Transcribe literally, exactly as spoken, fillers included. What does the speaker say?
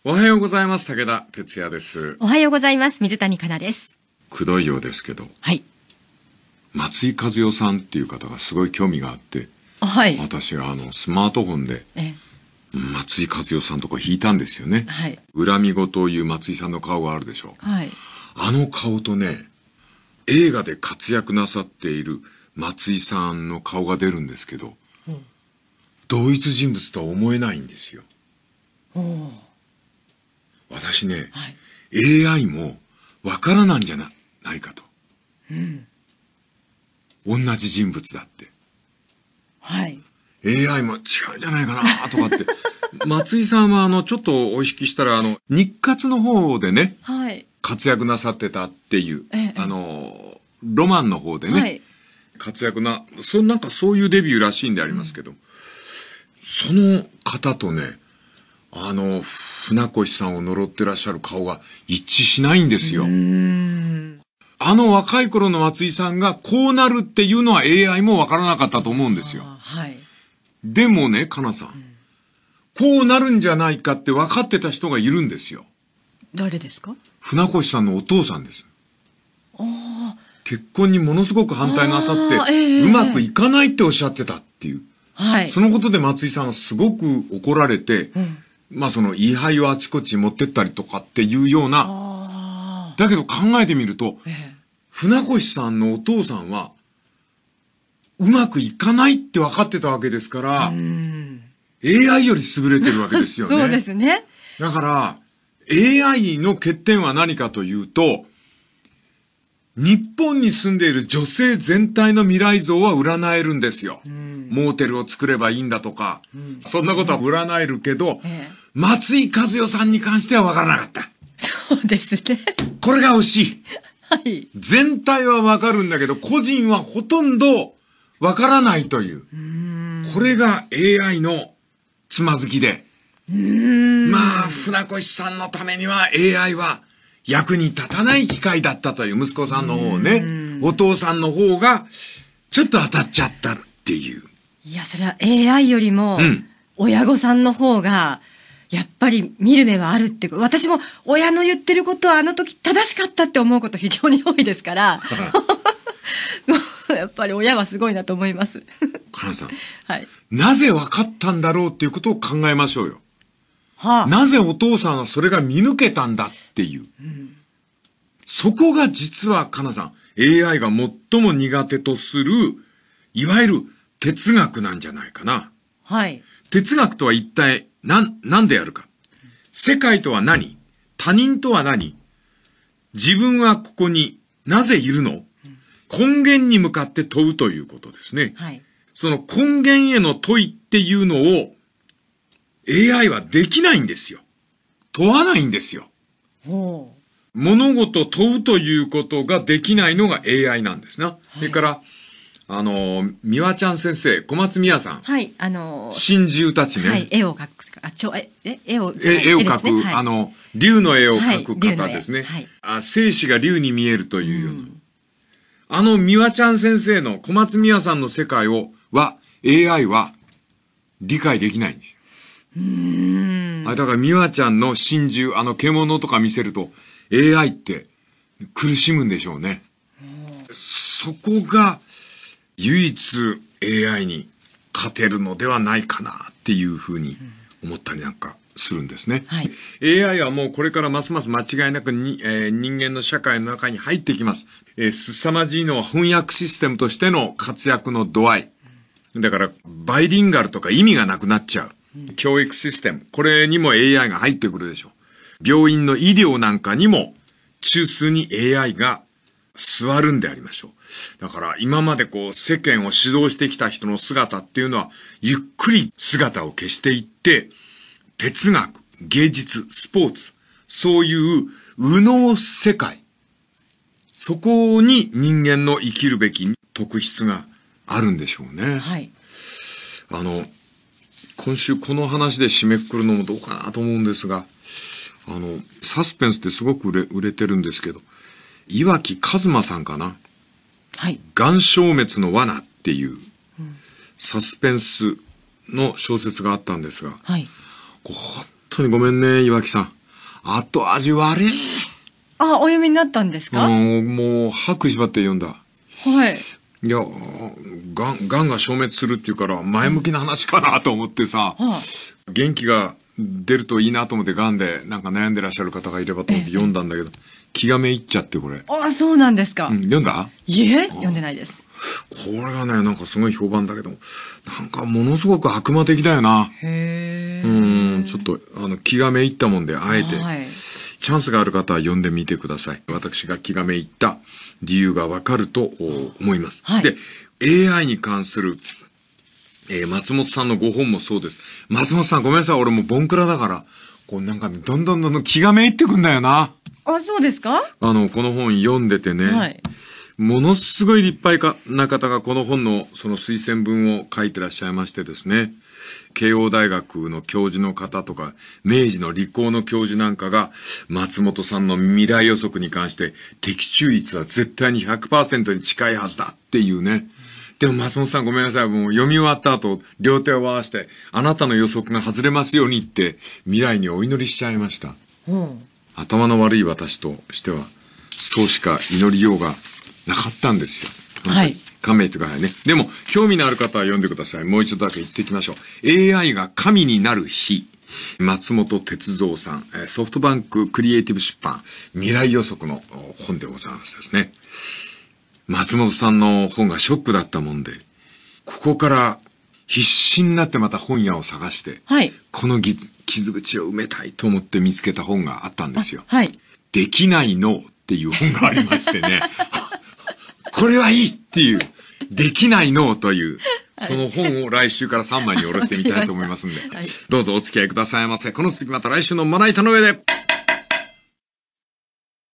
おはようございます。武田哲也です。 おはようございます。水谷香奈です。 くどいようですけど、 はい。 松井和代さんっていう方がすごい興味があって、 はい。 私はあのスマートフォンでえ松井和代さんとか引いたんですよね。 はい。 恨み言という松井さんの顔があるでしょう。 はい。 あの顔とね、映画で活躍なさっている松井さんの顔が出るんですけど、うん、同一人物とは思えないんですよ。 おー。 私ね、 はい、 エーアイ もわからなんじゃな、ないかと、 うん。 同じ人物だって。 はい。 エーアイ も違うんじゃないかなとかって。松井さんはあの、ちょっとお意識したら、あの、日活の方でね、 はい、 活躍なさってたっていう、 ええ、 あの、ロマンの方でね、はい、活躍な、そなんかそういうデビューらしいんでありますけど、うん、その方とね、あの、船越さんを呪ってらっしゃる顔が一致しないんですよ。 うーん、 あの若い頃の松井さんがこうなるっていうのは エーアイ もわからなかったと思うんですよ。 はい。 でもね、かなさん、うん、こうなるんじゃないかって分かってた人がいるんですよ。 誰ですか？ 船越さんのお父さんです。 あ、 結婚にものすごく反対なさって、えー、うまくいかないっておっしゃってたっていう。 はい。 そのことで松井さんはすごく怒られて、うん、まあその位牌をあちこち持ってったりとかっていうような、 あ、 だけど考えてみると、えー、船越さんのお父さんは、うまくいかないって分かってたわけですから、うん、エーアイ より優れてるわけですよね。 そうですね。 だから、エーアイ の欠点は何かというと、日本に住んでいる女性全体の未来像は占えるんですよ。うん、モーテルを作ればいいんだとか、うん、そんなことは占えるけど、ええ、松井和代さんに関しては分からなかった。 そうですね。 これが惜しい。 はい。 全体は分かるんだけど、個人はほとんど分からないという。うーん、これが エーアイ のつまずきで。 うーん、 まあ、船越さんのためには エーアイ は役に立たない機会だったという息子さんの方ね、お父さんの方がちょっと当たっちゃったっていう。 いや、それは エーアイ よりも、親御さんの方が、やっぱり見る目はあるっていう。私も親の言ってることはあの時正しかったって思うこと非常に多いですから、やっぱり親はすごいなと思います。 かなさん、 はい、 なぜ分かったんだろうっていうことを考えましょうよ。 はあ、 なぜお父さんはそれが見抜けたんだっていう。うん、そこが実はかなさん、エーアイ が最も苦手とする、いわゆる哲学なんじゃないかな。 はい。 哲学とは一体何、何であるか。世界とは何？他人とは何？自分はここになぜいるの？根源に向かって問うということですね。 はい。 その根源への問いっていうのを エーアイ はできないんですよ。問わないんですよ。 ほう。 物事問うということができないのが エーアイ なんですな。はい、それから、あの、美和ちゃん先生、小松美和さん。 はい、あの、 真珠たちね。 はい、絵を描く、あ、ちょ、え、え、絵を、 絵、絵を描く、ね、はい、あの、竜の絵を描く方ですね。 はい、 あ、生死が竜に見えるというような。うん、あの、美和ちゃん先生の小松美和さんの世界を、は、エーアイ は理解できないんですよ。 うーん。 あ、だから美和ちゃんの真珠、あの獣とか見せると、エーアイ って苦しむんでしょうね。そこが唯一 エーアイ に勝てるのではないかなっていうふうに思ったりなんかするんですね。 はい、 エーアイ はもうこれからますます間違いなくに、えー、人間の社会の中に入ってきます。えー、凄まじいのは翻訳システムとしての活躍の度合い。だからバイリンガルとか意味がなくなっちゃう。教育システム。これにも エーアイ が入ってくるでしょう。病院の医療なんかにも中枢に エーアイ が座るんでありましょう。だから今までこう世間を指導してきた人の姿っていうのはゆっくり姿を消していって、哲学、芸術、スポーツ、そういう右脳世界。そこに人間の生きるべき特質があるんでしょうね。 はい。 あの、今週この話で締めくくるのもどうかなと思うんですが、あの、サスペンスってすごく売れ、売れてるんですけど、岩木和馬さんかな。 はい。 癌消滅の罠っていうサスペンスの小説があったんですが、 はい。 本当にごめんね、岩木さん。後味悪い。 あ、お読みになったんですか？ うん、もう、歯食いしばって読んだ。 はい。 いや、がん、がんが消滅するっていうから、前向きな話かなと思ってさ、はあ、元気が出るといいなと思って、がんでなんか悩んでらっしゃる方がいればと思って読んだんだけど、気がめいっちゃってこれ。 ああ、そうなんですか。 うん、読んだ？ いえ、読んでないです。 これがね、なんかすごい評判だけど、なんかものすごく悪魔的だよな。 へー。 うん、ちょっと、あの、気がめいったもんで、あえて、はい、チャンスがある方は読んでみてください。私が気がめいった理由がわかると思います。はい、で、エーアイ に関する、えー、松本さんのご本もそうです。松本さんごめんなさい、俺もボンクラだから、こうなんかどんどんどんどん気がめいってくんだよな。 あ、そうですか？ あの、この本読んでてね、はい、ものすごい立派な方がこの本のその推薦文を書いてらっしゃいましてですね、慶応大学の教授の方とか、明治の理工の教授なんかが、松本さんの未来予測に関して、的中率は絶対に ひゃくパーセント に近いはずだっていうね。でも松本さんごめんなさい、もう読み終わった後、両手を合わせて、あなたの予測が外れますようにって、未来にお祈りしちゃいました。うん、頭の悪い私としては、そうしか祈りようがなかったんですよ。 はい。 勘弁してくださいね。でも、興味のある方は読んでください。もう一度だけ言っていきましょう。エーアイ が神になる日。松本哲三さん、ソフトバンククリエイティブ出版、未来予測の本でございますですね。松本さんの本がショックだったもんで、ここから必死になってまた本屋を探して、はい、この傷口を埋めたいと思って見つけた本があったんですよ。はい、できない脳っていう本がありましてね。これはいいっていう、できない脳という、その本を来週からさんまいに下ろしてみたいと思いますんで、はい、どうぞお付き合いくださいませ。この次また来週のまな板の上で。